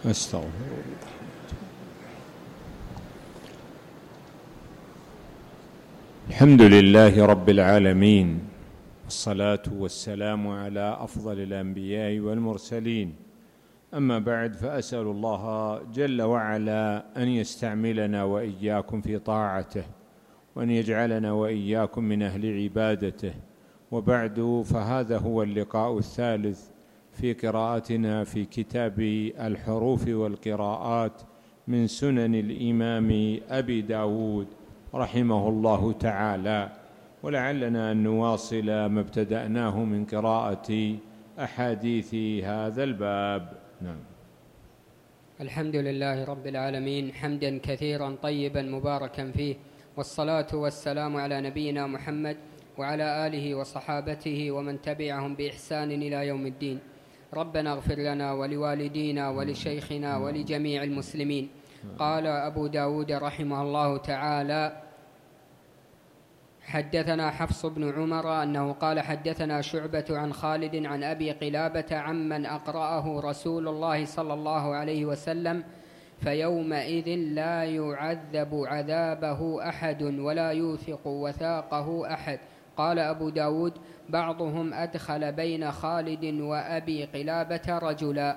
أستغفر الله. الحمد لله رب العالمين، والصلاة والسلام على أفضل الأنبياء والمرسلين. أما بعد، فأسأل الله جل وعلا أن يستعملنا وإياكم في طاعته، وأن يجعلنا وإياكم من أهل عبادته. وبعد، فهذا هو اللقاء الثالث في قراءتنا في كتاب الحروف والقراءات من سنن الإمام أبي داود رحمه الله تعالى، ولعلنا أن نواصل ما ابتدأناه من قراءة أحاديث هذا الباب. نعم. الحمد لله رب العالمين، حمدا كثيرا طيبا مباركا فيه، والصلاة والسلام على نبينا محمد وعلى آله وصحابته ومن تبعهم بإحسان إلى يوم الدين. ربنا اغفر لنا ولوالدينا ولشيخنا ولجميع المسلمين. قال أبو داود رحمه الله تعالى: حدثنا حفص بن عمر أنه قال: حدثنا شعبة عن خالد عن أبي قلابة عمن أقرأه رسول الله صلى الله عليه وسلم: فيومئذ لا يعذب عذابه أحد ولا يوثق وثاقه أحد. قال أبو داود: بعضهم أدخل بين خالد وأبي قلابة رجلا.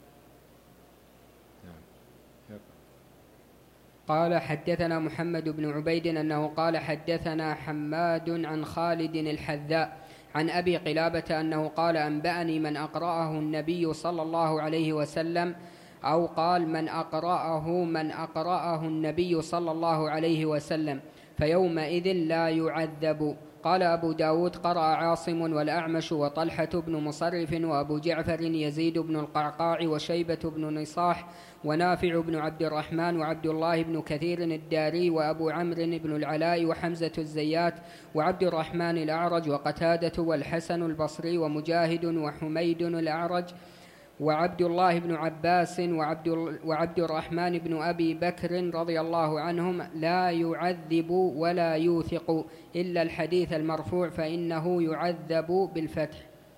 قال: حدثنا محمد بن عبيد أنه قال: حدثنا حماد عن خالد الحذاء عن أبي قلابة أنه قال: أنبأني من أقرأه النبي صلى الله عليه وسلم، أو قال: من أقرأه النبي صلى الله عليه وسلم، فيومئذ لا يعذب. قال أبو داود: قرأ عاصم والأعمش وطلحة بن مصرف وأبو جعفر يزيد بن القعقاع وشيبة بن نصاح ونافع بن عبد الرحمن وعبد الله بن كثير الداري وأبو عمرو بن العلاء وحمزة الزيات وعبد الرحمن الأعرج وقتادة والحسن البصري ومجاهد وحميد الأعرج وعبد الله بن عباس وعبد الرحمن بن أبي بكر رضي الله عنهم: لا يعذب ولا يوثق إلا الحديث المرفوع فإنه يعذب بالفتح.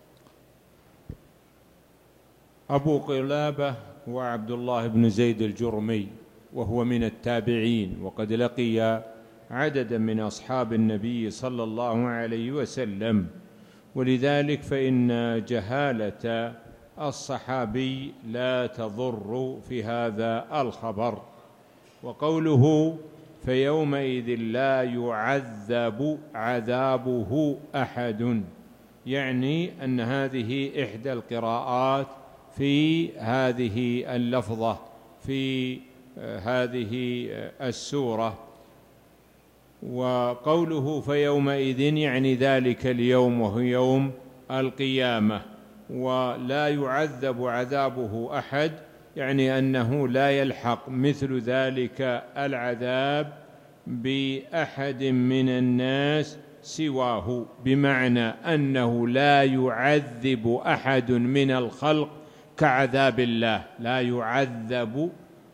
أبو قلابة هو عبد الله بن زيد الجرمي، وهو من التابعين، وقد لقي عددا من أصحاب النبي صلى الله عليه وسلم، ولذلك فإن جهالة الصحابي لا تضر في هذا الخبر. وقوله فيومئذ لا يعذب عذابه أحد، يعني أن هذه إحدى القراءات في هذه اللفظة في هذه السورة. وقوله فيومئذ يعني ذلك اليوم، وهو يوم القيامة. ولا يعذب عذابه أحد يعني أنه لا يلحق مثل ذلك العذاب بأحد من الناس سواه، بمعنى أنه لا يعذب أحد من الخلق كعذاب الله، لا يعذب.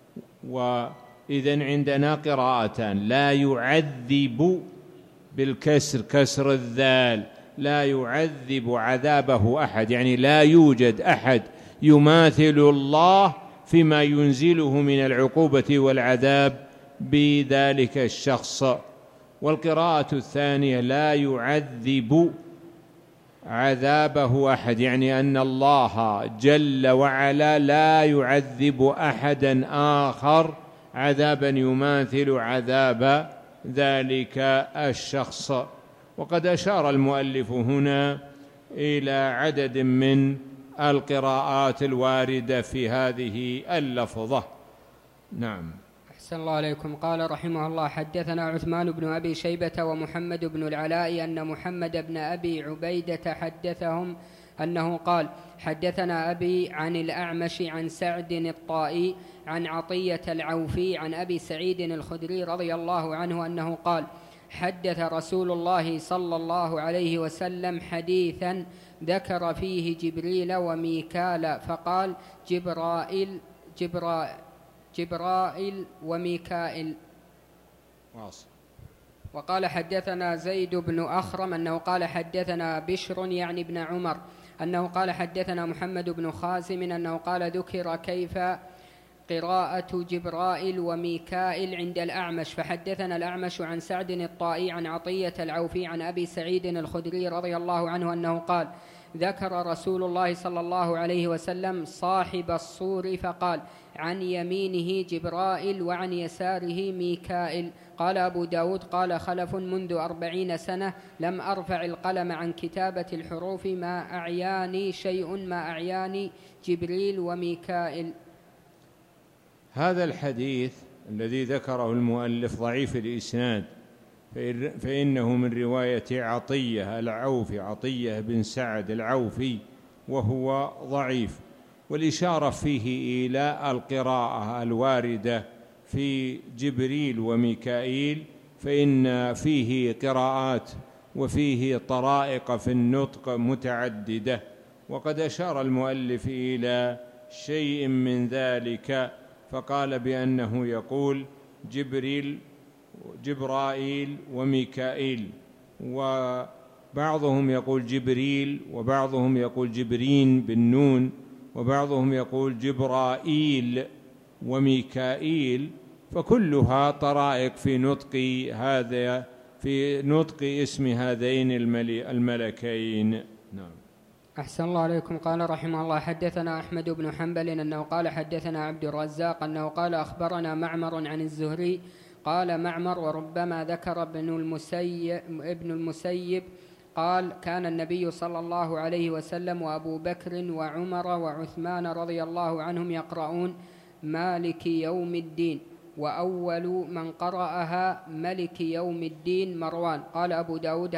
وإذن عندنا قراءتان: لا يعذب بالكسر، كسر الذال، لا يعذب عذابه أحد، يعني لا يوجد أحد يماثل الله فيما ينزله من العقوبة والعذاب بذلك الشخص. والقراءة الثانية: لا يعذب عذابه أحد، يعني أن الله جل وعلا لا يعذب أحدا آخر عذابا يماثل عذاب ذلك الشخص. وقد أشار المؤلف هنا إلى عدد من القراءات الواردة في هذه اللفظة. نعم. أحسن الله عليكم. قال رحمه الله: حدثنا عثمان بن أبي شيبة ومحمد بن العلاء أن محمد بن أبي عبيدة حدثهم أنه قال: حدثنا أبي عن الأعمش عن سعد الطائي عن عطية العوفي عن أبي سعيد الخدري رضي الله عنه أنه قال: حدث رسول الله صلى الله عليه وسلم حديثا ذكر فيه جبريل وميكال، فقال: جبرائيل وميكائيل. وقال: حدثنا زيد بن أخرم أنه قال: حدثنا بشر يعني ابن عمر أنه قال: حدثنا محمد بن خازم أنه قال: ذكر كيف قراءة جبرائيل وميكائيل عند الأعمش. فحدثنا الأعمش عن سعد الطائي عن عطية العوفي عن أبي سعيد الخدري رضي الله عنه أنه قال: ذكر رسول الله صلى الله عليه وسلم صاحب الصور فقال: عن يمينه جبرائيل وعن يساره ميكائيل. قال أبو داود: قال خلف: منذ 40 سنة لم أرفع القلم عن كتابة الحروف، ما أعياني شيء، ما أعياني جبريل وميكائيل. هذا الحديث الذي ذكره المؤلف ضعيف الإسناد، فإنه من رواية عطية العوفي، عطية بن سعد العوفي، وهو ضعيف. والإشارة فيه إلى القراءة الواردة في جبريل وميكائيل، فإن فيه قراءات وفيه طرائق في النطق متعددة، وقد أشار المؤلف إلى شيء من ذلك، فقال بأنه يقول جبرائيل وميكائيل، وبعضهم يقول جبريل، وبعضهم يقول جبرين بالنون، وبعضهم يقول جبرائيل وميكائيل، فكلها طرائق في نطق اسم هذين الملكين. نعم. أحسن الله عليكم. قال رحمه الله: حدثنا أحمد بن حنبل أنه قال حدثنا عبد الرزاق أنه قال أخبرنا معمر عن الزهري قال معمر: وربما ذكر ابن المسيب قال: كان النبي صلى الله عليه وسلم وأبو بكر وعمر وعثمان رضي الله عنهم يقرؤون مالك يوم الدين، وأول من قرأها ملك يوم الدين مروان. قال أبو داود: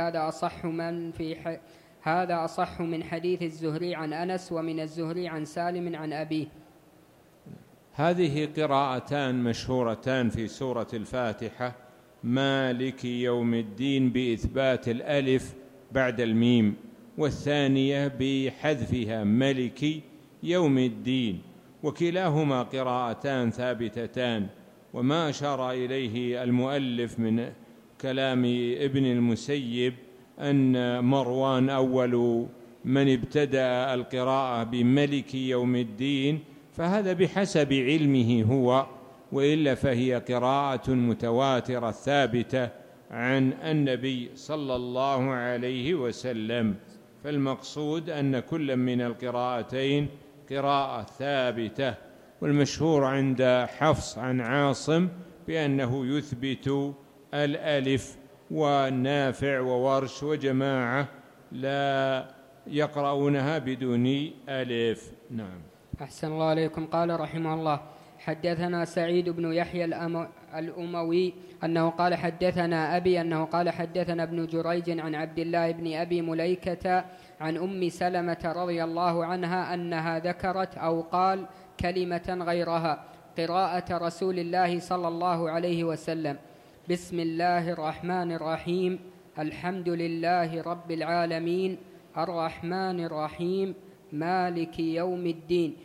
هذا أصح من حديث الزهري عن أنس، ومن الزهري عن سالم عن أبيه. هذه قراءتان مشهورتان في سورة الفاتحة: مالك يوم الدين بإثبات الألف بعد الميم، والثانية بحذفها ملك يوم الدين، وكلاهما قراءتان ثابتتان. وما أشار إليه المؤلف من كلام ابن المسيب أن مروان أول من ابتدأ القراءة بملك يوم الدين، فهذا بحسب علمه هو، وإلا فهي قراءة متواترة ثابتة عن النبي صلى الله عليه وسلم. فالمقصود أن كل من القراءتين قراءة ثابتة، والمشهور عند حفص عن عاصم بأنه يثبت الألف، والنافع وورش وجماعة لا يقرؤونها بدون ألف. نعم. أحسن الله عليكم. قال رحمه الله: حدثنا سعيد بن يحيى الأموي أنه قال حدثنا أبي أنه قال حدثنا ابن جريج عن عبد الله بن أبي مليكة عن أم سلمة رضي الله عنها أنها ذكرت أو قال كلمة غيرها قراءة رسول الله صلى الله عليه وسلم: بسم الله الرحمن الرحيم، الحمد لله رب العالمين، الرحمن الرحيم، مالك يوم الدين،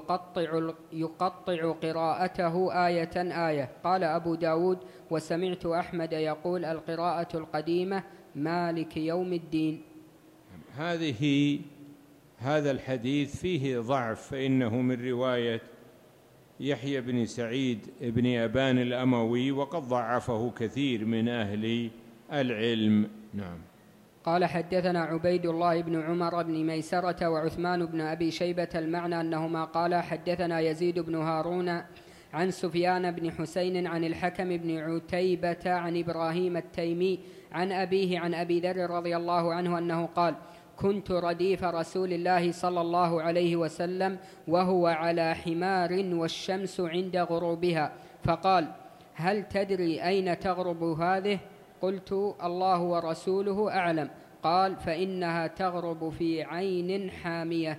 يقطع قراءته آية آية. قال أبو داود: وسمعت أحمد يقول القراءة القديمة مالك يوم الدين. هذا الحديث فيه ضعف، فإنه من رواية يحيى بن سعيد بن أبان الأموي، وقد ضعفه كثير من أهل العلم. نعم. قال حدثنا عبيد الله بن عمر بن ميسرة وعثمان بن أبي شيبة المعنى أنهما قال حدثنا يزيد بن هارون عن سفيان بن حسين عن الحكم بن عتيبة عن إبراهيم التيمي عن أبيه عن أبي ذر رضي الله عنه أنه قال: كنت رديف رسول الله صلى الله عليه وسلم وهو على حمار والشمس عند غروبها، فقال: هل تدري أين تغرب هذه؟ قلت: الله ورسوله أعلم. قال: فإنها تغرب في عين حامية.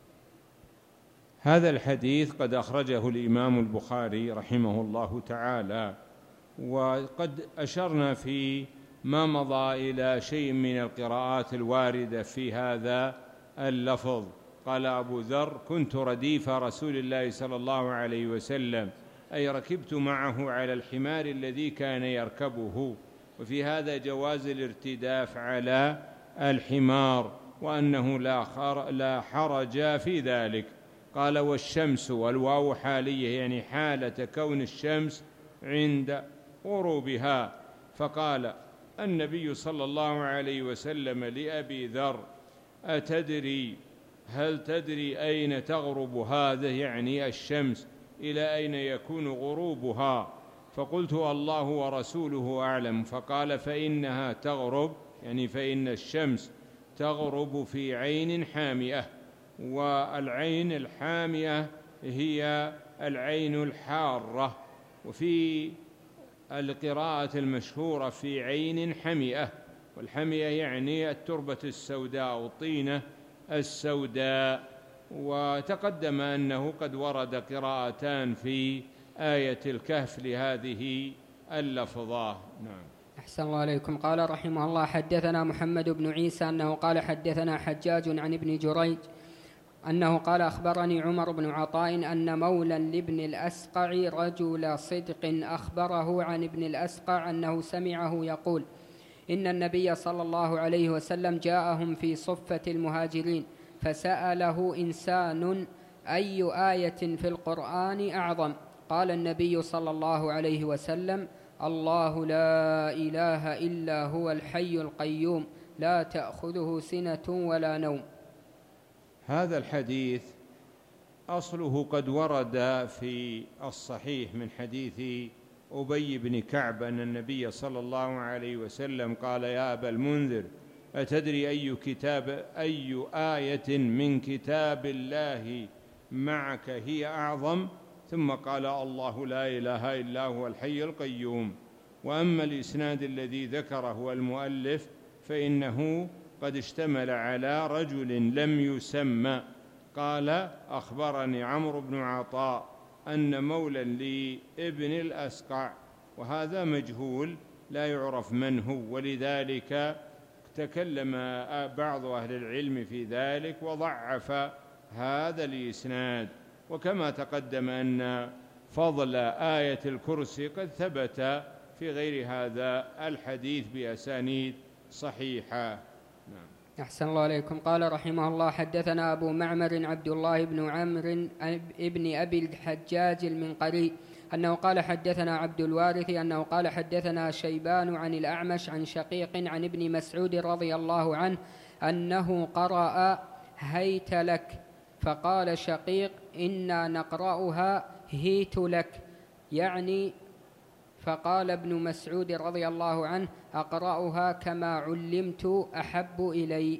هذا الحديث قد أخرجه الإمام البخاري رحمه الله تعالى، وقد أشرنا في ما مضى إلى شيء من القراءات الواردة في هذا اللفظ. قال أبو ذر: كنت رديف رسول الله صلى الله عليه وسلم، أي ركبت معه على الحمار الذي كان يركبه، وفي هذا جواز الارتداف على الحمار، وأنه لا حرج في ذلك. قال والشمس، والواو حالية يعني حالة كون الشمس عند غروبها. فقال النبي صلى الله عليه وسلم لأبي ذر: أتدري، هل تدري أين تغرب هذه، يعني الشمس، إلى أين يكون غروبها؟ فقلت: الله ورسوله أعلم. فقال: فإنها تغرب، يعني فإن الشمس تغرب في عين حامئة، والعين الحامئة هي العين الحارة، وفي القراءة المشهورة في عين حمئة، والحمئة يعني التربة السوداء أو الطينة السوداء. وتقدم أنه قد ورد قراءتان في آية الكهف لهذه اللفظة. نعم. أحسن الله عليكم. قال رحمه الله: حدثنا محمد بن عيسى أنه قال حدثنا حجاج عن ابن جريج أنه قال: أخبرني عمر بن عطاء أن مولا لابن الأسقع رجل صدق أخبره عن ابن الأسقع أنه سمعه يقول: إن النبي صلى الله عليه وسلم جاءهم في صفة المهاجرين فسأله إنسان: أي آية في القرآن أعظم؟ قال النبي صلى الله عليه وسلم: الله لا إله إلا هو الحي القيوم لا تأخذه سنة ولا نوم. هذا الحديث أصله قد ورد في الصحيح من حديث أبي بن كعب أن النبي صلى الله عليه وسلم قال: يا أبا المنذر، أتدري أي آية من كتاب الله معك هي أعظم؟ ثم قال: الله لا إله إلا هو الحي القيوم. وأما الإسناد الذي ذكره المؤلف فإنه قد اشتمل على رجل لم يسمى. قال: أخبرني عمرو بن عطاء أن مولا لابن الأسقع، وهذا مجهول لا يعرف من هو، ولذلك تكلم بعض أهل العلم في ذلك وضعف هذا الإسناد. وكما تقدم أن فضل آية الكرسي قد ثبت في غير هذا الحديث بأسانيد صحيحة. نعم. أحسن الله عليكم. قال رحمه الله: حدثنا أبو معمر عبد الله بن عمرو ابن أبي الحجاج المنقري أنه قال حدثنا عبد الوارث أنه قال حدثنا شيبان عن الأعمش عن شقيق عن ابن مسعود رضي الله عنه أنه قرأ هيت لك، فقال شقيق: إنا نقرأها هيت لك، يعني. فقال ابن مسعود رضي الله عنه: أقرأها كما علمت أحب إلي.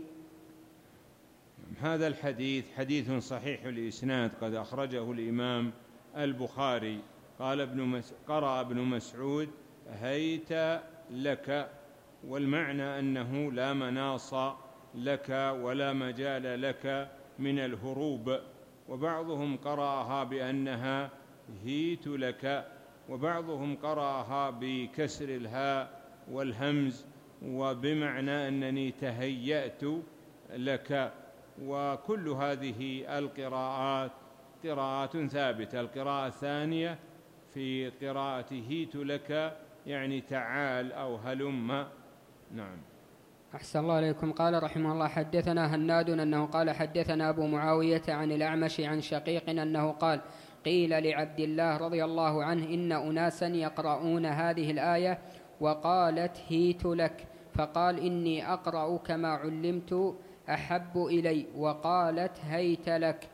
هذا الحديث حديث صحيح الإسناد قد أخرجه الإمام البخاري. قال قرأ ابن مسعود هيت لك، والمعنى أنه لا مناص لك ولا مجال لك من الهروب. وبعضهم قرأها بأنها هيت لك، وبعضهم قرأها بكسر الهاء والهمز وبمعنى أنني تهيأت لك. وكل هذه القراءات قراءات ثابتة. القراءة الثانية في قراءة هيت لك يعني تعال أو هلم. نعم. أحسن الله عليكم. قال رحمه الله: حدثنا هناد أنه قال حدثنا أبو معاوية عن الأعمش عن شقيق أنه قال: قيل لعبد الله رضي الله عنه: إن أناسا يقرؤون هذه الآية وقالت هيت لك، فقال: إني أقرأ كما علمت أحب إلي، وقالت هيت لك.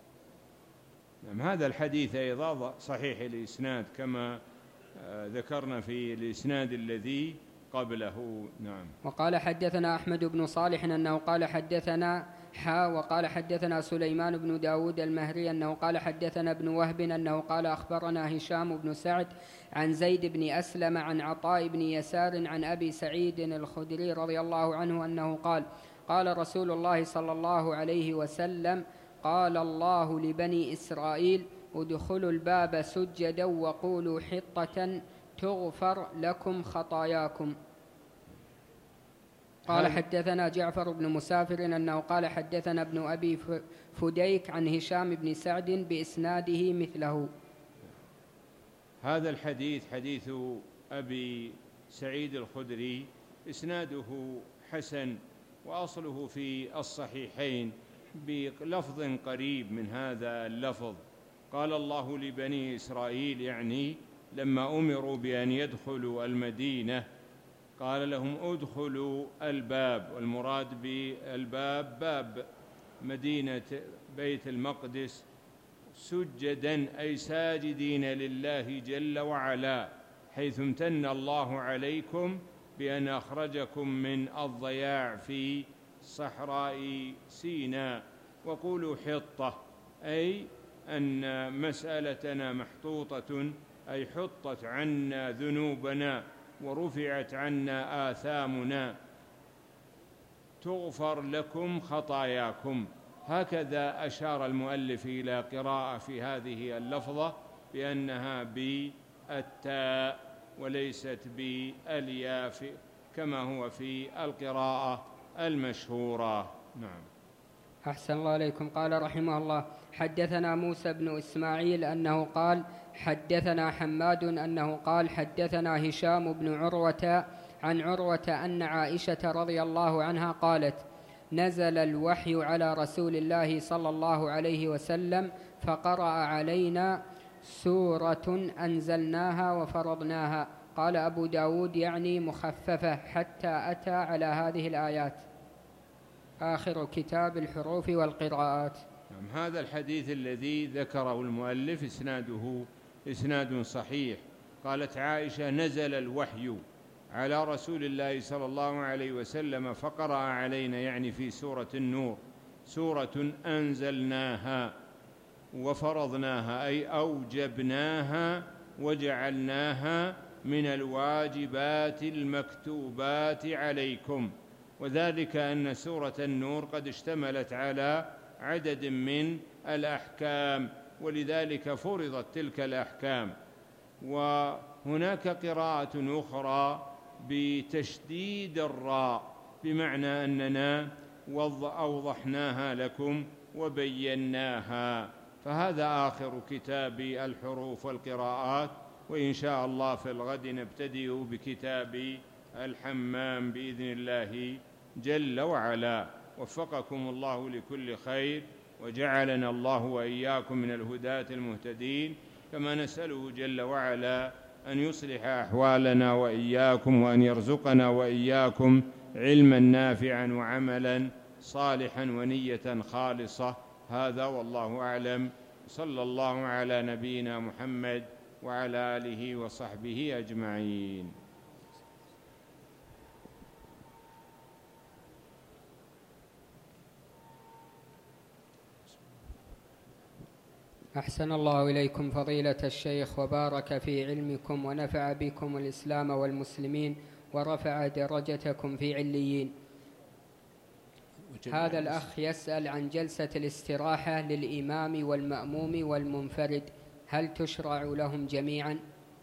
هذا الحديث أيضا صحيح الإسناد كما ذكرنا في الإسناد الذي قبله. نعم. وقال حدثنا أحمد بن صالح أنه قال حدثنا وقال حدثنا سليمان بن داود المهري أنه قال حدثنا ابن وهب أنه قال أخبرنا هشام بن سعد عن زيد بن أسلم عن عطاء بن يسار عن أبي سعيد الخدري رضي الله عنه أنه قال: قال رسول الله صلى الله عليه وسلم: قال الله لبني إسرائيل: ادخلوا الباب سجدا وقولوا حطة تغفر لكم خطاياكم. قال حدثنا جعفر بن مسافر أنه قال حدثنا ابن أبي فديك عن هشام بن سعد بإسناده مثله. هذا الحديث حديث أبي سعيد الخدري إسناده حسن، وأصله في الصحيحين بلفظ قريب من هذا اللفظ. قال الله لبني إسرائيل، يعني لما أمروا بأن يدخلوا المدينة قال لهم ادخلوا الباب، والمراد بالباب باب مدينة بيت المقدس، سجدا أي ساجدين لله جل وعلا، حيث امتن الله عليكم بأن أخرجكم من الضياع في صحراء سيناء. وقولوا حطة، أي أن مسألتنا محطوطة، أي حطت عنا ذنوبنا ورفعت عنا آثامنا، تغفر لكم خطاياكم. هكذا أشار المؤلف إلى قراءة في هذه اللفظة بأنها بالتاء وليست بالياء كما هو في القراءة المشهورة. نعم. أحسن الله عليكم. قال رحمه الله: حدثنا موسى بن إسماعيل أنه قال حدثنا حماد أنه قال حدثنا هشام بن عروة عن عروة أن عائشة رضي الله عنها قالت: نزل الوحي على رسول الله صلى الله عليه وسلم فقرأ علينا سورة أنزلناها وفرضناها. قال أبو داود: يعني مخففة، حتى أتى على هذه الآيات. آخر كتاب الحروف والقراءات. هذا الحديث الذي ذكره المؤلف إسناده إسناد صحيح. قالت عائشة: نزل الوحي على رسول الله صلى الله عليه وسلم فقرأ علينا، يعني في سورة النور، سورة أنزلناها وفرضناها، أي أوجبناها وجعلناها من الواجبات المكتوبات عليكم. وذلك أن سورة النور قد اشتملت على عدد من الأحكام، ولذلك فرضت تلك الأحكام. وهناك قراءة أخرى بتشديد الراء، بمعنى أننا أوضحناها لكم وبيناها. فهذا آخر كتاب الحروف والقراءات، وإن شاء الله في الغد نبتدئ بكتاب الحمام بإذن الله جل وعلا. وفقكم الله لكل خير، وجعلنا الله وإياكم من الهداة المهتدين. كما نسأله جل وعلا أن يصلح أحوالنا وإياكم، وأن يرزقنا وإياكم علما نافعا وعملا صالحا ونية خالصة. هذا والله أعلم. صلى الله على نبينا محمد وعلى آله وصحبه أجمعين. أحسن الله إليكم فضيلة الشيخ، وبارك في علمكم، ونفع بكم الإسلام والمسلمين، ورفع درجتكم في عليين. هذا الأخ يسأل عن جلسة الاستراحة للإمام والمأموم والمنفرد، هل تشرع لهم جميعا؟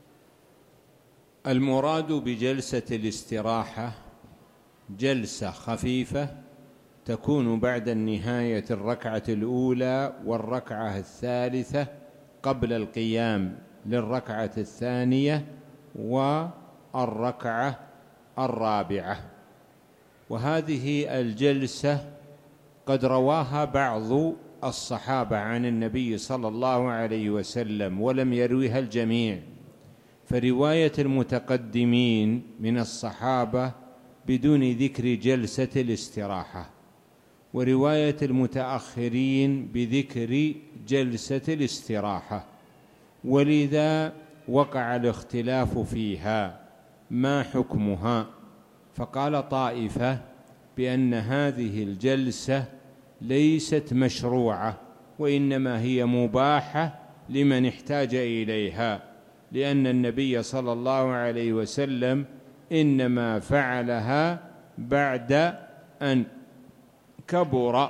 المراد بجلسة الاستراحة جلسة خفيفة تكون بعد النهاية الركعة الأولى والركعة الثالثة قبل القيام للركعة الثانية والركعة الرابعة. وهذه الجلسة قد رواها بعض الصحابة عن النبي صلى الله عليه وسلم ولم يرويها الجميع، فرواية المتقدمين من الصحابة بدون ذكر جلسة الاستراحة، ورواية المتأخرين بذكر جلسة الاستراحة، ولذا وقع الاختلاف فيها ما حكمها. فقال طائفة بأن هذه الجلسة ليست مشروعة، وإنما هي مباحة لمن احتاج إليها، لأن النبي صلى الله عليه وسلم إنما فعلها بعد أن كبر.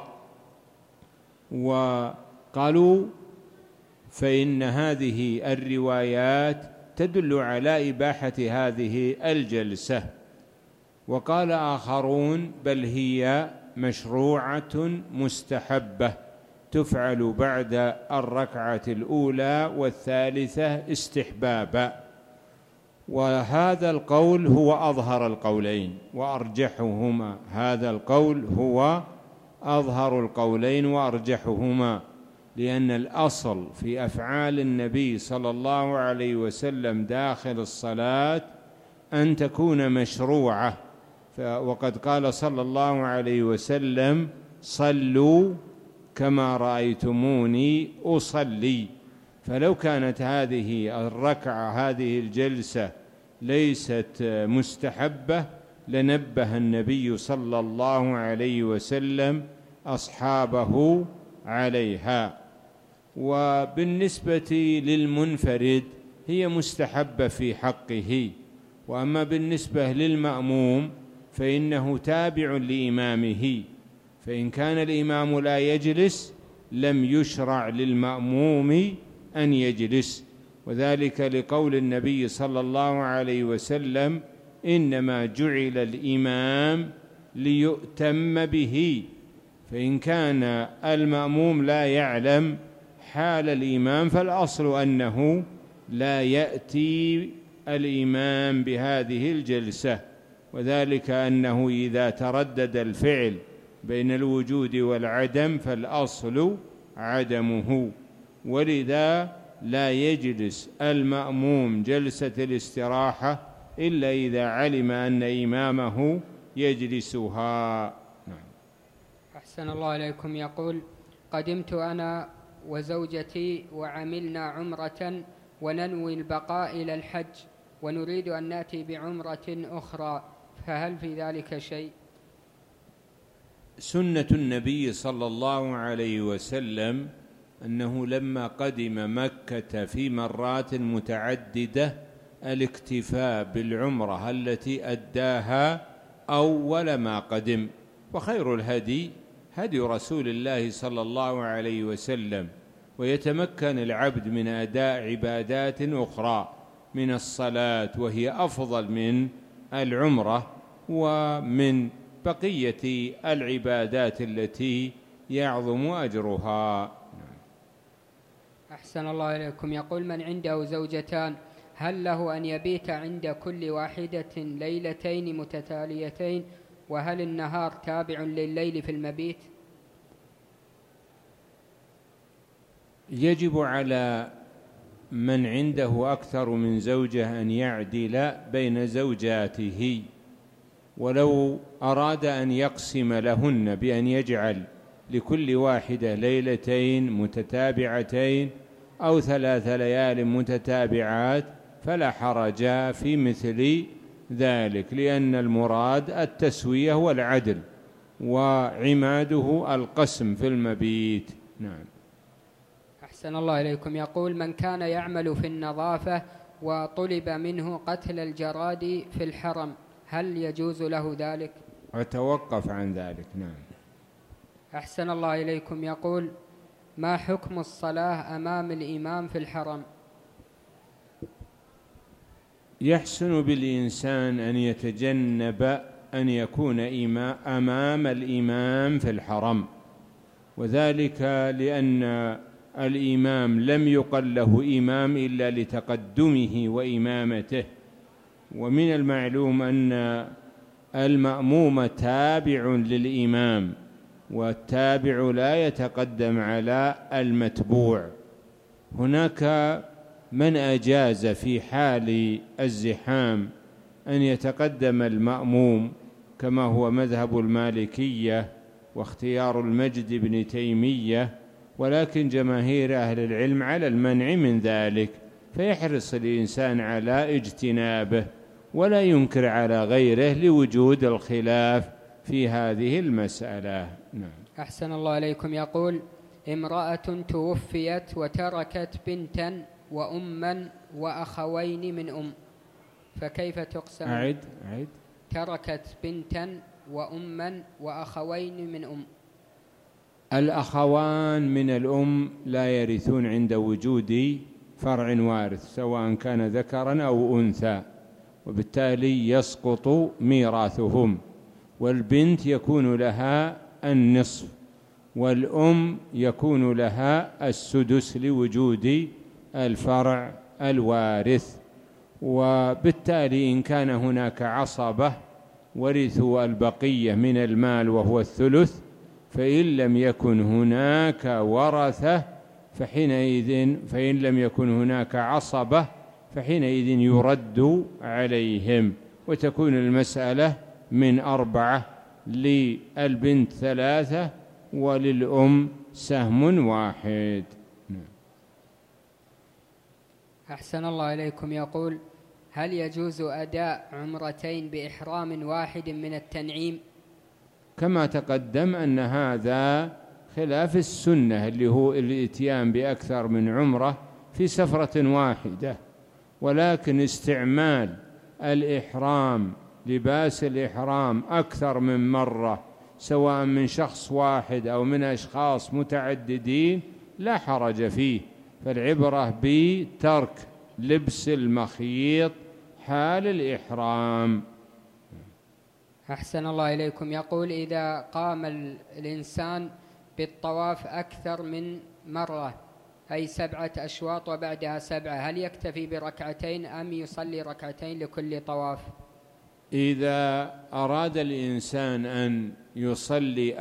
وقالوا فإن هذه الروايات تدل على إباحة هذه الجلسة. وقال آخرون بل هي مشروعة مستحبة تفعل بعد الركعة الأولى والثالثة استحبابا. وهذا القول هو أظهر القولين وأرجحهما، هذا القول هو أظهر القولين وأرجحهما، لأن الأصل في أفعال النبي صلى الله عليه وسلم داخل الصلاة أن تكون مشروعة، وقد قال صلى الله عليه وسلم: صلوا كما رأيتموني أصلي. فلو كانت هذه الركعة، هذه الجلسة ليست مستحبة، لنبه النبي صلى الله عليه وسلم أصحابه عليها. وبالنسبة للمنفرد هي مستحبة في حقه، وأما بالنسبة للمأموم فإنه تابع لإمامه، فإن كان الإمام لا يجلس لم يشرع للمأموم أن يجلس، وذلك لقول النبي صلى الله عليه وسلم: إنما جعل الإمام ليؤتم به. فإن كان المأموم لا يعلم حال الإمام فالأصل أنه لا يأتي الإمام بهذه الجلسة، وذلك أنه إذا تردد الفعل بين الوجود والعدم فالأصل عدمه، ولذا لا يجلس المأموم جلسة الاستراحة إلا إذا علم أن إمامه يجلسها. نعم. أحسن الله عليكم. يقول: قدمت أنا وزوجتي وعملنا عمرة وننوي البقاء إلى الحج، ونريد أن نأتي بعمرة أخرى، فهل في ذلك شيء؟ سنة النبي صلى الله عليه وسلم أنه لما قدم مكة في مرات متعددة الاكتفاء بالعمرة التي أداها أول ما قدم، وخير الهدي هدي رسول الله صلى الله عليه وسلم، ويتمكن العبد من أداء عبادات أخرى من الصلاة وهي أفضل من العمرة ومن بقية العبادات التي يعظم أجرها. أحسن الله إليكم. يقول: من عنده زوجتان هل له أن يبيت عند كل واحدة ليلتين متتاليتين، وهل النهار تابع لليل في المبيت؟ يجب على من عنده أكثر من زوجة أن يعدل بين زوجاته، ولو أراد أن يقسم لهن بأن يجعل لكل واحدة ليلتين متتابعتين أو 3 ليال متتابعات فلا حرج في مثل ذلك، لأن المراد التسوية والعدل، وعماده القسم في المبيت. نعم. أحسن الله إليكم. يقول: من كان يعمل في النظافة وطلب منه قتل الجراد في الحرم هل يجوز له ذلك؟ أتوقف عن ذلك. نعم. أحسن الله إليكم. يقول: ما حكم الصلاة أمام الإمام في الحرم؟ يحسن بالإنسان أن يتجنب أن يكون أمام الإمام في الحرم، وذلك لأن الإمام لم يقل له إمام إلا لتقدمه وإمامته، ومن المعلوم أن المأموم تابع للإمام، والتابع لا يتقدم على المتبوع. هناك من أجاز في حال الزحام أن يتقدم المأموم كما هو مذهب المالكية واختيار المجد بن تيمية، ولكن جماهير أهل العلم على المنع من ذلك، فيحرص الإنسان على اجتنابه ولا ينكر على غيره لوجود الخلاف في هذه المسألة. نعم. أحسن الله إليكم. يقول: امرأة توفيت وتركت بنتا وأما وأخوين من أم، فكيف تقسم؟ أعد. تركت بنتا وأما وأخوين من أم. الأخوان من الأم لا يرثون عند وجود فرع وارث سواء كان ذكرا أو أنثى، وبالتالي يسقط ميراثهم، والبنت يكون لها النصف والأم يكون لها السدس لوجود الفرع الوارث. وبالتالي إن كان هناك عصبة ورثوا البقية من المال وهو الثلث فإن لم يكن هناك ورثة فإن لم يكن هناك عصبة فحينئذ يرد عليهم، وتكون المسألة من 4، للبنت 3 وللأم سهم واحد. أحسن الله إليكم. يقول: هل يجوز أداء عمرتين بإحرام واحد من التنعيم؟ كما تقدم أن هذا خلاف السنة، اللي هو الإتيان بأكثر من عمرة في سفرة واحدة، ولكن استعمال الإحرام، لباس الإحرام أكثر من مرة سواء من شخص واحد أو من أشخاص متعددين لا حرج فيه، فالعبرة بترك لبس المخيط حال الإحرام. أحسن الله إليكم. يقول: إذا قام الإنسان بالطواف أكثر من مرة، أي 7 أشواط وبعدها 7، هل يكتفي بركعتين أم يصلي ركعتين لكل طواف؟ إذا أراد الإنسان أن يصلي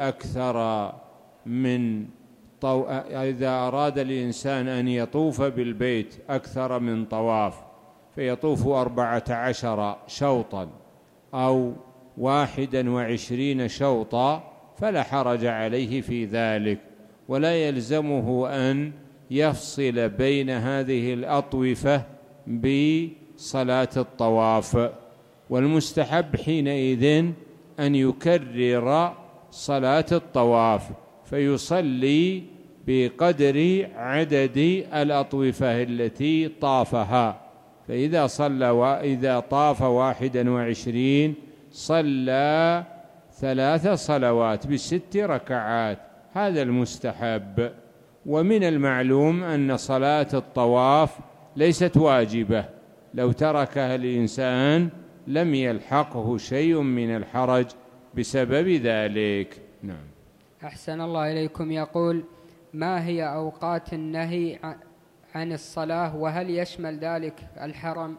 إذا أراد الإنسان أن يطوف بالبيت أكثر من طواف، فيطوف 14 شوطا أو 21 شوطا، فلا حرج عليه في ذلك، ولا يلزمه أن يفصل بين هذه الأطوفة بصلاة الطواف. والمستحب حينئذ أن يكرر صلاة الطواف، فيصلي بقدر عدد الأطوفة التي طافها، إذا طاف 21 صلى 3 صلوات ب6 ركعات، هذا المستحب. ومن المعلوم أن صلاة الطواف ليست واجبة، لو تركها الإنسان لم يلحقه شيء من الحرج بسبب ذلك. نعم. أحسن الله إليكم. يقول: ما هي أوقات النهي عن الصلاة، وهل يشمل ذلك الحرم؟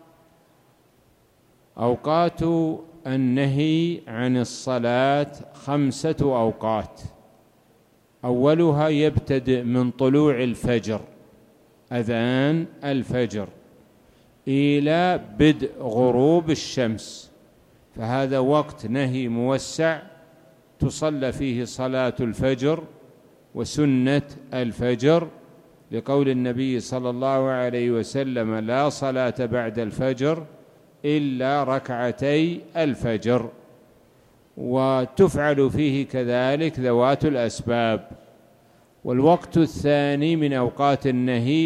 أوقات النهي عن الصلاة 5 أوقات، أولها يبتدئ من طلوع الفجر، أذان الفجر، إلى بدء غروب الشمس، فهذا وقت نهي موسع تصلى فيه صلاة الفجر وسنة الفجر، لقول النبي صلى الله عليه وسلم: لا صلاة بعد الفجر إلا ركعتي الفجر. وتفعل فيه كذلك ذوات الأسباب. والوقت الثاني من أوقات النهي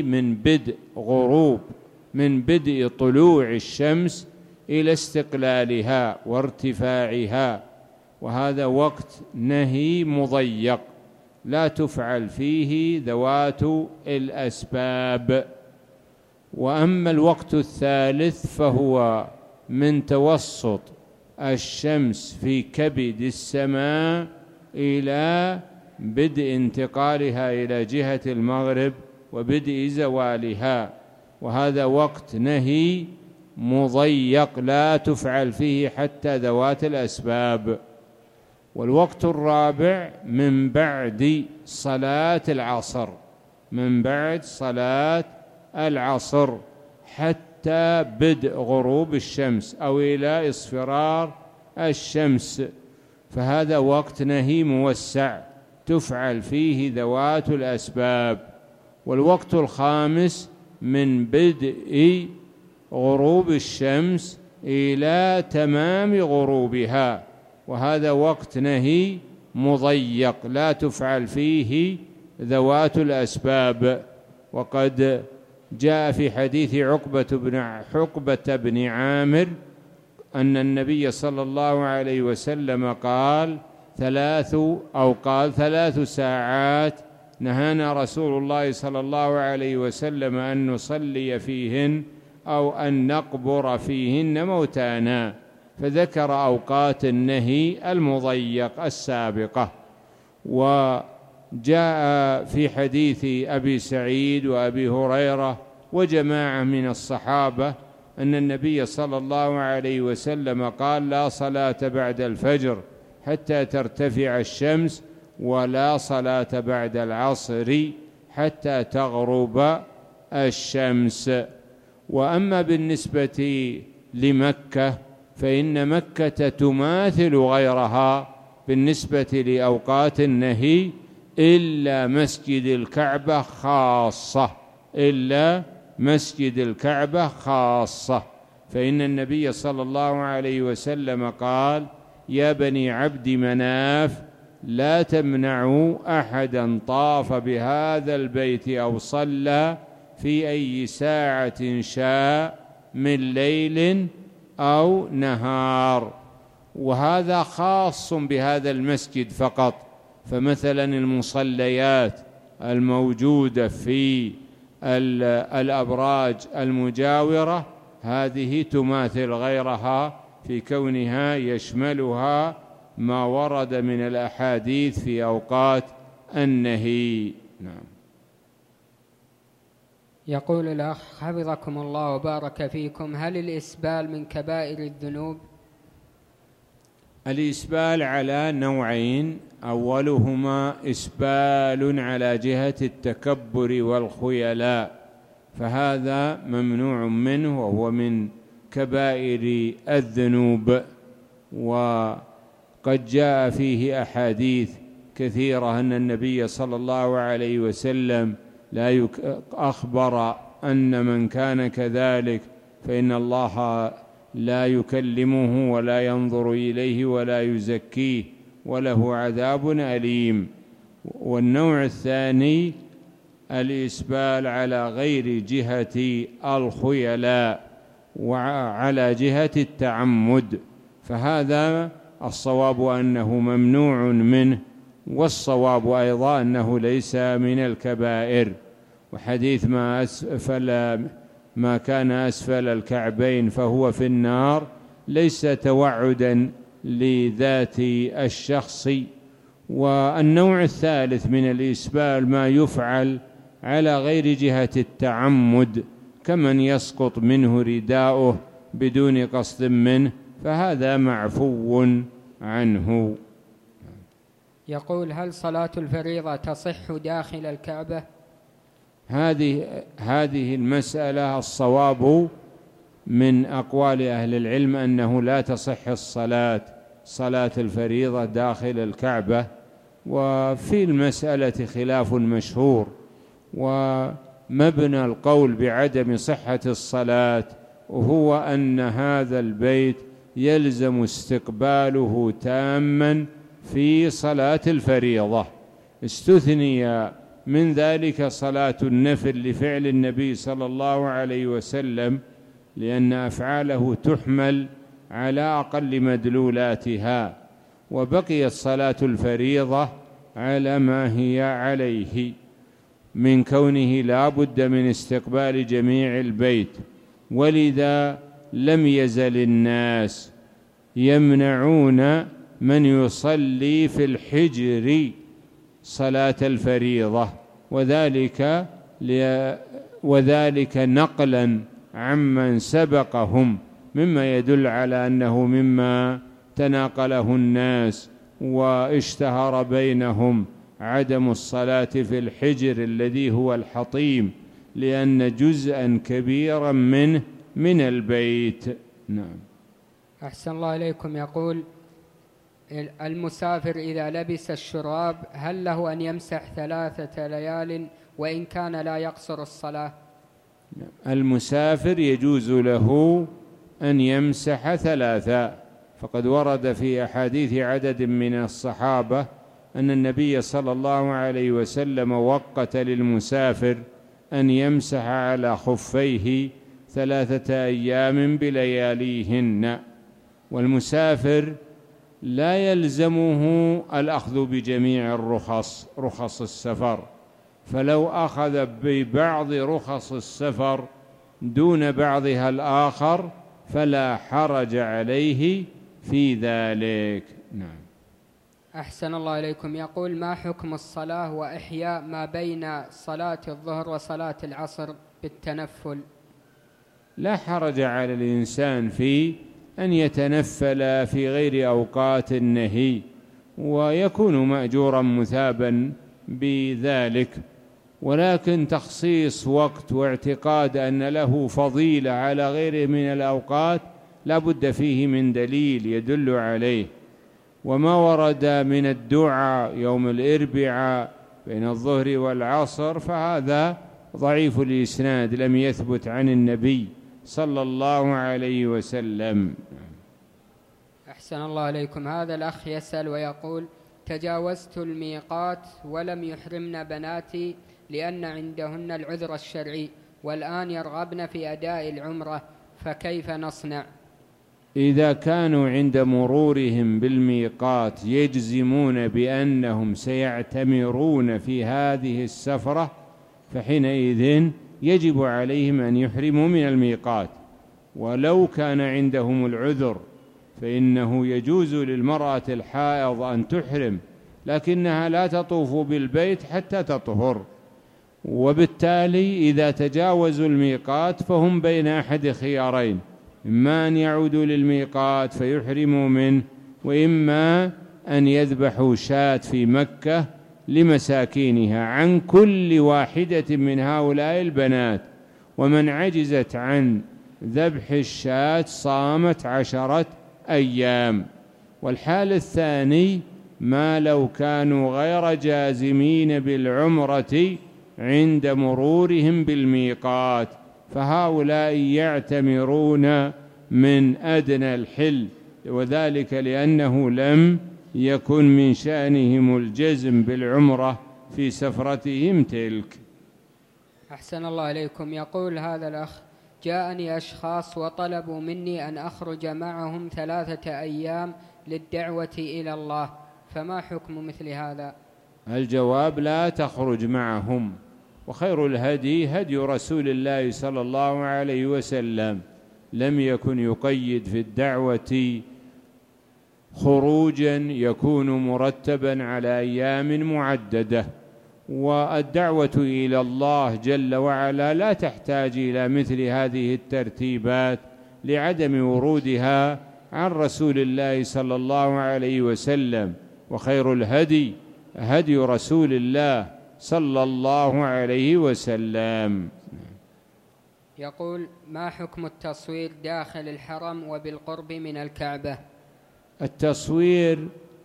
من بدء طلوع الشمس إلى استقلالها وارتفاعها، وهذا وقت نهي مضيق لا تفعل فيه ذوات الأسباب. وأما الوقت الثالث فهو من توسط الشمس في كبد السماء إلى بدء انتقالها إلى جهة المغرب وبدء زوالها، وهذا وقت نهي مضيق لا تفعل فيه حتى ذوات الأسباب. والوقت الرابع من بعد صلاة العصر حتى بدء غروب الشمس أو إلى اصفرار الشمس، فهذا وقت نهي موسع تفعل فيه ذوات الأسباب. والوقت الخامس من بدء غروب الشمس إلى تمام غروبها، وهذا وقت نهي مضيق لا تفعل فيه ذوات الأسباب. وقد جاء في حديث عقبة بن عامر أن النبي صلى الله عليه وسلم قال: 3 ساعات نهانا رسول الله صلى الله عليه وسلم أن نصلي فيهن أو أن نقبر فيهن موتانا، فذكر أوقات النهي المضيق السابقة. وجاء في حديث أبي سعيد وأبي هريرة وجماعة من الصحابة أن النبي صلى الله عليه وسلم قال: لا صلاة بعد الفجر حتى ترتفع الشمس، ولا صلاة بعد العصر حتى تغرب الشمس. وأما بالنسبة لمكة فإن مكة تماثل غيرها بالنسبة لأوقات النهي إلا مسجد الكعبة خاصة، إلا مسجد الكعبة خاصة، فإن النبي صلى الله عليه وسلم قال: يا بني عبد مناف لا تمنعوا أحدا طاف بهذا البيت أو صلى في أي ساعة شاء من ليل أو نهار. وهذا خاص بهذا المسجد فقط. فمثلا المصليات الموجودة في الأبراج المجاورة هذه تماثل غيرها في كونها يشملها ما ورد من الأحاديث في أوقات النهي. نعم. يقول الأخ حفظكم الله وبارك فيكم: هل الإسبال من كبائر الذنوب؟ الإسبال على نوعين: أولهما إسبال على جهة التكبر والخيلاء، فهذا ممنوع منه وهو من كبائر الذنوب، وقد جاء فيه أحاديث كثيرة أن النبي صلى الله عليه وسلم أخبر أن من كان كذلك فإن الله لا يكلمه ولا ينظر إليه ولا يزكيه وله عذاب أليم. والنوع الثاني الإسبال على غير جهة الخيلاء وعلى جهة التعمد، فهذا الصواب أنه ممنوع منه، والصواب أيضا أنه ليس من الكبائر. وحديث ما كان أسفل الكعبين فهو في النار ليس توعدا لذات الشخص. والنوع الثالث من الإسبال ما يفعل على غير جهة التعمد، كمن يسقط منه رداؤه بدون قصد منه، فهذا معفو عنه. يقول: هل صلاة الفريضة تصح داخل الكعبة؟ هذه المسألة الصواب من أقوال أهل العلم أنه لا تصح صلاة الفريضة داخل الكعبة، وفي المسألة خلاف مشهور، ومبنى القول بعدم صحة الصلاة وهو أن هذا البيت يلزم استقباله تاما في صلاة الفريضة. استثني من ذلك صلاة النفل لفعل النبي صلى الله عليه وسلم، لأن أفعاله تحمل على أقل مدلولاتها، وبقيت صلاة الفريضة على ما هي عليه من كونه لا بد من استقبال جميع البيت. ولذا لم يزل الناس يمنعون من يصلي في الحجر صلاة الفريضة، وذلك نقلا عمن سبقهم، مما يدل على أنه مما تناقله الناس واشتهر بينهم عدم الصلاة في الحجر الذي هو الحطيم، لأن جزءا كبيرا منه من البيت. نعم. أحسن الله إليكم. يقول: المسافر إذا لبس الشراب هل له أن يمسح 3 ليال وإن كان لا يقصر الصلاة؟ المسافر يجوز له أن يمسح 3، فقد ورد في أحاديث عدد من الصحابة أن النبي صلى الله عليه وسلم وقت للمسافر أن يمسح على خفيه 3 أيام بلياليهن. والمسافر لا يلزمه الأخذ بجميع رخص السفر، فلو أخذ ببعض رخص السفر دون بعضها الآخر فلا حرج عليه في ذلك. نعم. أحسن الله إليكم. يقول: ما حكم الصلاة وإحياء ما بين صلاة الظهر وصلاة العصر بالتنفل؟ لا حرج على الإنسان في أن يتنفل في غير أوقات النهي، ويكون مأجورا مثابا بذلك. ولكن تخصيص وقت واعتقاد أن له فضيلة على غيره من الأوقات لا بد فيه من دليل يدل عليه. وما ورد من الدعاء يوم الأربعاء بين الظهر والعصر فهذا ضعيف الإسناد، لم يثبت عن النبي صلى الله عليه وسلم. أحسن الله عليكم. هذا الأخ يسأل ويقول: تجاوزت الميقات ولم يحرمن بناتي لأن عندهن العذر الشرعي، والآن يرغبن في أداء العمرة، فكيف نصنع؟ إذا كانوا عند مرورهم بالميقات يجزمون بأنهم سيعتمرون في هذه السفرة، فحينئذ يجب عليهم أن يحرموا من الميقات. ولو كان عندهم العذر فإنه يجوز للمرأة الحائض أن تحرم، لكنها لا تطوف بالبيت حتى تطهر. وبالتالي إذا تجاوزوا الميقات فهم بين أحد خيارين: إما أن يعودوا للميقات فيحرموا منه، وإما أن يذبحوا شاة في مكة لمساكينها عن كل واحدة من هؤلاء البنات. ومن عجزت عن ذبح الشاة صامت 10 أيام. والحال الثاني: ما لو كانوا غير جازمين بالعمرة عند مرورهم بالميقات، فهؤلاء يعتمرون من أدنى الحل، وذلك لأنه لم يكن من شأنهم الجزم بالعمرة في سفرتهم تلك. أحسن الله عليكم. يقول هذا الأخ: جاءني أشخاص وطلبوا مني أن أخرج معهم 3 أيام للدعوة إلى الله، فما حكم مثل هذا؟ الجواب: لا تخرج معهم، وخير الهدي هدي رسول الله صلى الله عليه وسلم، لم يكن يقيد في الدعوة خروجا يكون مرتبا على أيام معددة. والدعوة إلى الله جل وعلا لا تحتاج إلى مثل هذه الترتيبات لعدم ورودها عن رسول الله صلى الله عليه وسلم. وخير الهدي هدي رسول الله صلى الله عليه وسلم. يقول: ما حكم التصوير داخل الحرم وبالقرب من الكعبة؟ التصوير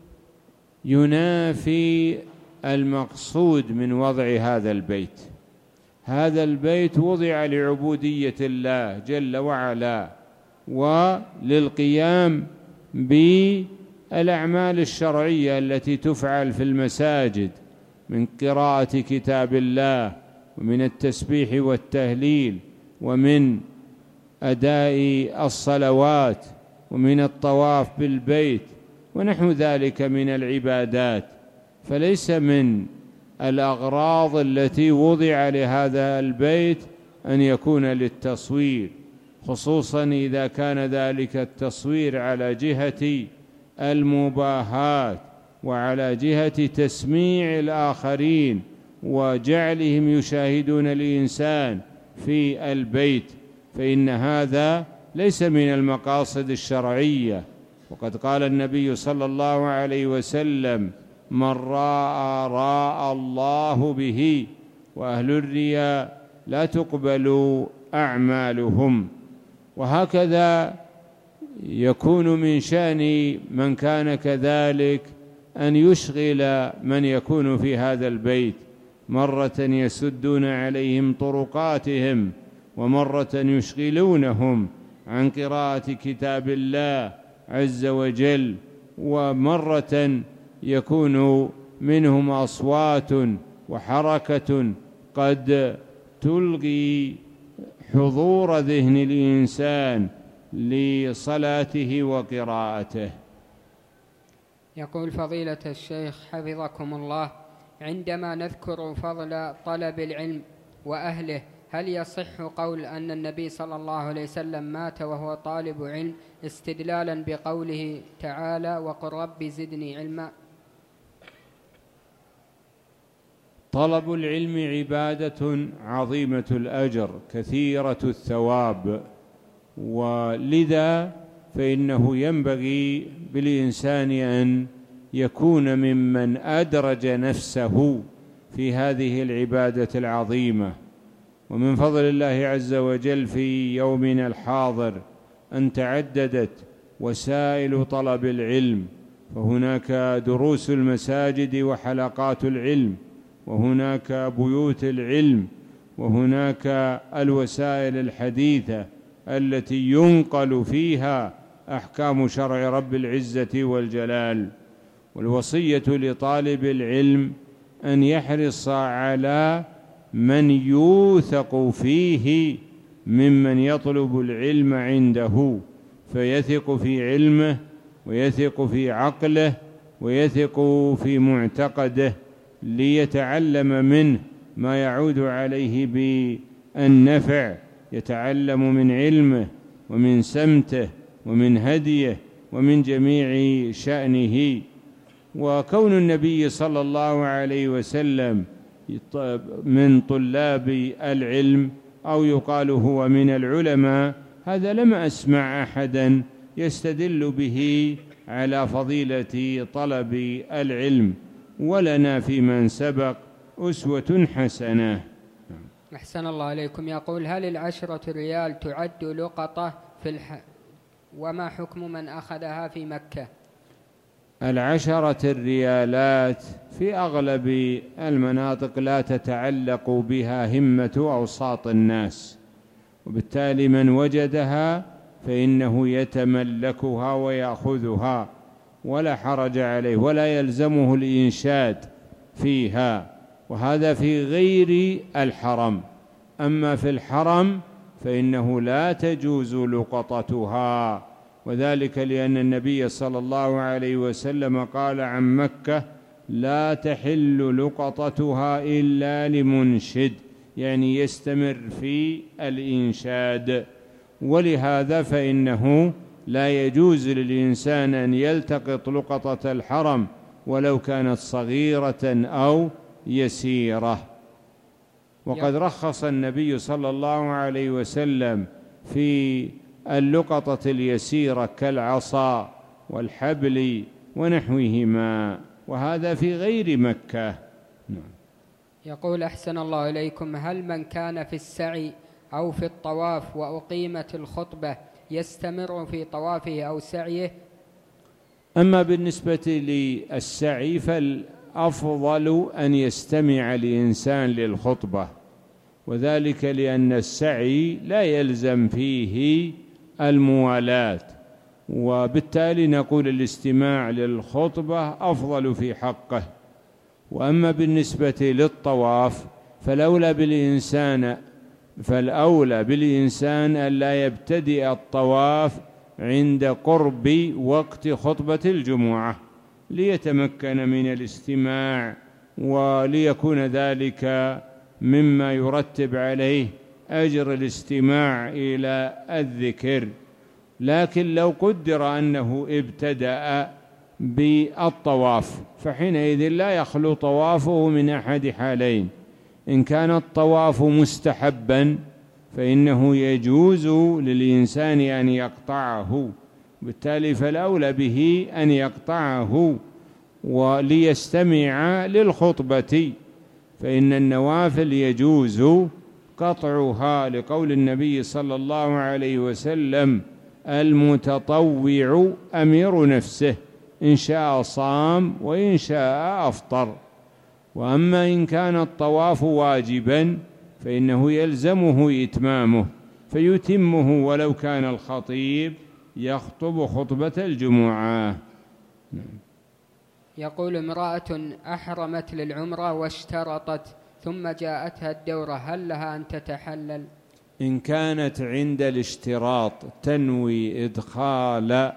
ينافي المقصود من وضع هذا البيت. هذا البيت وضع لعبودية الله جل وعلا وللقيام بالأعمال الشرعية التي تفعل في المساجد من قراءة كتاب الله ومن التسبيح والتهليل ومن أداء الصلوات ومن الطواف بالبيت ونحو ذلك من العبادات. فليس من الأغراض التي وضع لهذا البيت أن يكون للتصوير، خصوصا إذا كان ذلك التصوير على جهة المباهاة وعلى جهة تسميع الآخرين وجعلهم يشاهدون الإنسان في البيت، فإن هذا ليس من المقاصد الشرعية. وقد قال النبي صلى الله عليه وسلم: من راى الله به، وأهل الرياء لا تقبل أعمالهم. وهكذا يكون من شأن من كان كذلك أن يشغل من يكون في هذا البيت، مرة يسدون عليهم طرقاتهم، ومرة يشغلونهم عن قراءة كتاب الله عز وجل، ومرة يكون منهم أصوات وحركة قد تلغي حضور ذهن الإنسان لصلاته وقراءته. يقول فضيلة الشيخ حفظكم الله: عندما نذكر فضل طلب العلم وأهله، هل يصح قول أن النبي صلى الله عليه وسلم مات وهو طالب علم استدلالا بقوله تعالى: وقل رب زدني علما؟ طلب العلم عبادة عظيمة الأجر كثيرة الثواب، ولذا فإنه ينبغي بالإنسان أن يكون ممن أدرج نفسه في هذه العبادة العظيمة. ومن فضل الله عز وجل في يومنا الحاضر أن تعددت وسائل طلب العلم، فهناك دروس المساجد وحلقات العلم، وهناك بيوت العلم، وهناك الوسائل الحديثة التي ينقل فيها أحكام شرع رب العزة والجلال. والوصية لطالب العلم أن يحرص على من يوثق فيه ممن يطلب العلم عنده، فيثق في علمه ويثق في عقله ويثق في معتقده، ليتعلم منه ما يعود عليه بالنفع، يتعلم من علمه ومن سمته ومن هديه ومن جميع شأنه. وكون النبي صلى الله عليه وسلم من طلاب العلم أو يقال هو من العلماء، هذا لم أسمع أحدا يستدل به على فضيلة طلب العلم، ولنا في من سبق أسوة حسنة. أحسن الله عليكم. يقول: هل 10 ريال تعد لقطة وما حكم من أخذها في مكة؟ 10 الريالات في أغلب المناطق لا تتعلق بها همة أوساط الناس، وبالتالي من وجدها فإنه يتملكها ويأخذها ولا حرج عليه ولا يلزمه الإنشاد فيها، وهذا في غير الحرم. أما في الحرم فإنه لا تجوز لقطتها، وذلك لأن النبي صلى الله عليه وسلم قال عن مكة: لا تحل لقطتها إلا لمنشد، يعني يستمر في الإنشاد. ولهذا فإنه لا يجوز للإنسان أن يلتقط لقطة الحرم ولو كانت صغيرة أو يسيرة. وقد رخص النبي صلى الله عليه وسلم في اللقطة اليسيرة كالعصا والحبل ونحوهما، وهذا في غير مكة. يقول: أحسن الله إليكم، هل من كان في السعي أو في الطواف وأقيمت الخطبة يستمر في طوافه أو سعيه؟ أما بالنسبة للسعي فالأفضل أن يستمع الإنسان للخطبة، وذلك لأن السعي لا يلزم فيه الموالاة، وبالتالي نقول الاستماع للخطبة أفضل في حقه. وأما بالنسبة للطواف فالأولى بالإنسان أن لا يبتدئ الطواف عند قرب وقت خطبة الجمعة ليتمكن من الاستماع، وليكون ذلك مما يرتب عليه أجر الاستماع إلى الذكر. لكن لو قدر أنه ابتدأ بالطواف فحينئذ لا يخلو طوافه من أحد حالين: إن كان الطواف مستحبا فإنه يجوز للإنسان أن يقطعه، بالتالي فالأولى به أن يقطعه وليستمع للخطبة، فإن النوافل يجوز قطعها لقول النبي صلى الله عليه وسلم: المتطوع أمير نفسه، إن شاء صام وإن شاء أفطر. وأما إن كان الطواف واجبا فإنه يلزمه إتمامه فيتمه ولو كان الخطيب يخطب خطبة الجمعة. يقول: امرأة أحرمت للعمرة واشترطت ثم جاءتها الدورة، هل لها أن تتحلل؟ إن كانت عند الاشتراط تنوي إدخال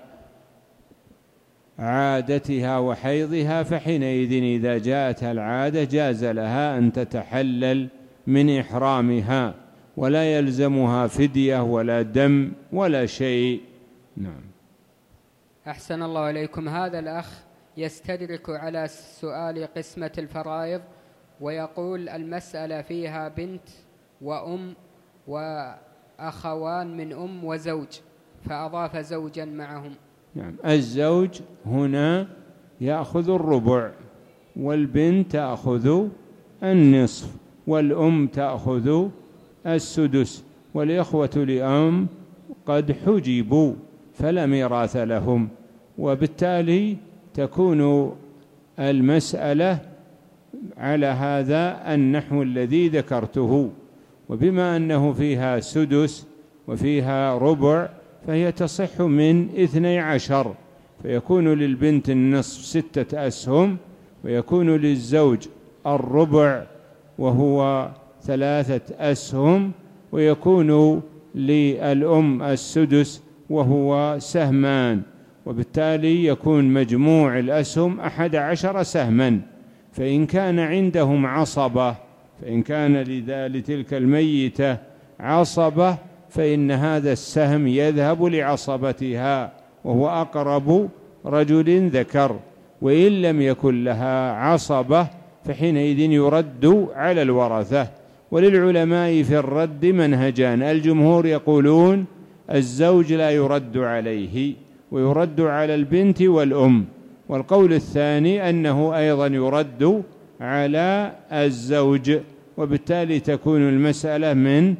عادتها وحيضها فحينئذ إذا جاءتها العادة جاز لها أن تتحلل من إحرامها، ولا يلزمها فدية ولا دم ولا شيء. نعم. أحسن الله إليكم. هذا الأخ يستدرك على سؤال قسمة الفرائض ويقول: المسألة فيها بنت وأم وأخوان من أم وزوج، فأضاف زوجا معهم. نعم. الزوج هنا يأخذ الربع، والبنت تأخذ النصف، والأم تأخذ السدس، والإخوة لأم قد حجبوا فلا ميراث لهم، وبالتالي تكون المسألة على هذا النحو الذي ذكرته. وبما أنه فيها سدس وفيها ربع فهي تصح من 12، فيكون للبنت النصف 6 أسهم، ويكون للزوج الربع وهو 3 أسهم، ويكون للأم السدس وهو سهمان، وبالتالي يكون مجموع الأسهم 11 سهما. فإن كان عندهم عصبة، فإن كان لتلك الميتة عصبة، فإن هذا السهم يذهب لعصبتها وهو أقرب رجل ذكر، وإن لم يكن لها عصبة فحينئذ يرد على الورثة. وللعلماء في الرد منهجان: الجمهور يقولون الزوج لا يرد عليه ويرد على البنت والأم، والقول الثاني أنه أيضا يرد على الزوج، وبالتالي تكون المسألة من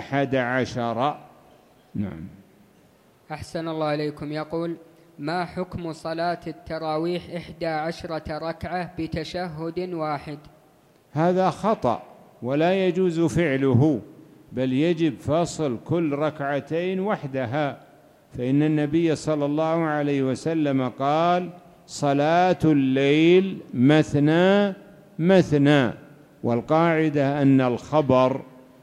11. نعم. أحسن الله إليكم. يقول: ما حكم صلاة التراويح 11 ركعة بتشهد واحد؟ هذا خطأ ولا يجوز فعله، بل يجب فصل كل ركعتين وحدها، فإن النبي صلى الله عليه وسلم قال: صلاة الليل مثنى مثنى. والقاعدة أن الخبر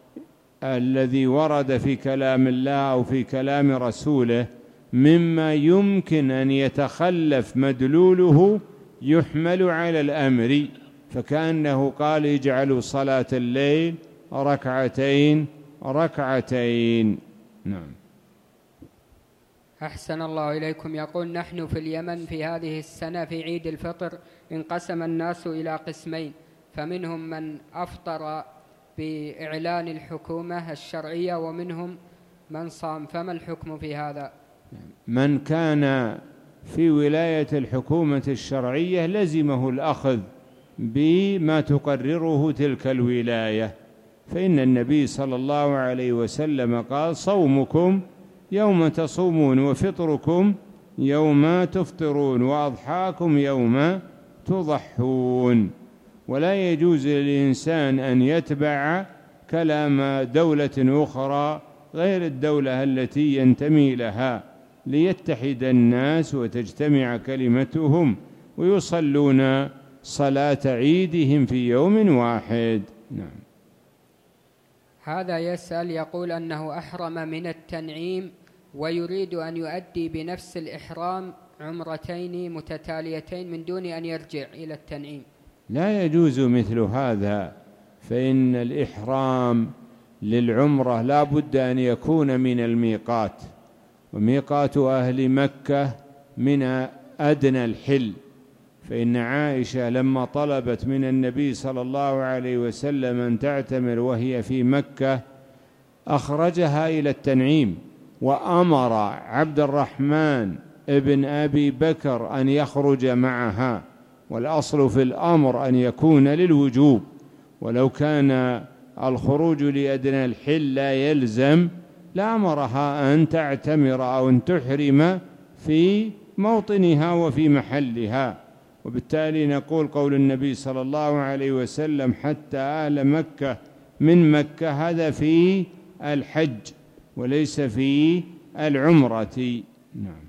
الذي ورد في كلام الله أو في كلام رسوله مما يمكن أن يتخلف مدلوله يحمل على الأمر، فكأنه قال: اجعلوا صلاة الليل ركعتين ركعتين. نعم. أحسن الله إليكم. يقول: نحن في اليمن في هذه السنة في عيد الفطر انقسم الناس إلى قسمين، فمنهم من أفطر بإعلان الحكومة الشرعية ومنهم من صام، فما الحكم في هذا؟ من كان في ولاية الحكومة الشرعية لزمه الأخذ بما تقرره تلك الولاية، فإن النبي صلى الله عليه وسلم قال: صومكم يوم تصومون، وفطركم يوم تفطرون، وأضحاكم يوم تضحون. ولا يجوز للإنسان أن يتبع كلام دولة أخرى غير الدولة التي ينتمي لها ليتحد الناس وتجتمع كلمتهم ويصلون صلاة عيدهم في يوم واحد. نعم. هذا يسأل يقول أنه أحرم من التنعيم ويريد أن يؤدي بنفس الإحرام عمرتين متتاليتين من دون أن يرجع إلى التنعيم. لا يجوز مثل هذا، فإن الإحرام للعمرة لا بد أن يكون من الميقات، وميقات أهل مكة من أدنى الحل، فإن عائشة لما طلبت من النبي صلى الله عليه وسلم أن تعتمر وهي في مكة أخرجها إلى التنعيم، وأمر عبد الرحمن ابن أبي بكر أن يخرج معها، والأصل في الأمر أن يكون للوجوب، ولو كان الخروج لأدنى الحل لا يلزم لأمرها أن تعتمر أو أن تحرم في موطنها وفي محلها. وبالتالي نقول قول النبي صلى الله عليه وسلم: حتى أهل مكة من مكة، هذا في الحج وليس في العمرة. نعم.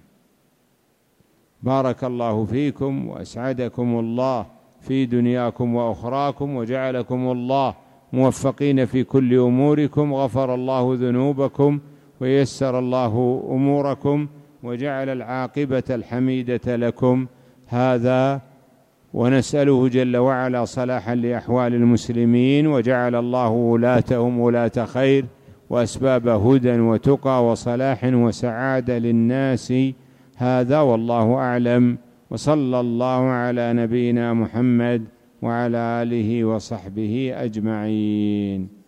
بارك الله فيكم وأسعدكم الله في دنياكم وأخراكم، وجعلكم الله موفقين في كل أموركم، غفر الله ذنوبكم ويسر الله أموركم وجعل العاقبة الحميدة لكم. هذا ونسأله جل وعلا صلاحا لأحوال المسلمين، وجعل الله ولاتهم ولاة خير وأسباب هدى وتقى وصلاح وسعادة للناس. هذا والله أعلم، وصلى الله على نبينا محمد وعلى آله وصحبه أجمعين.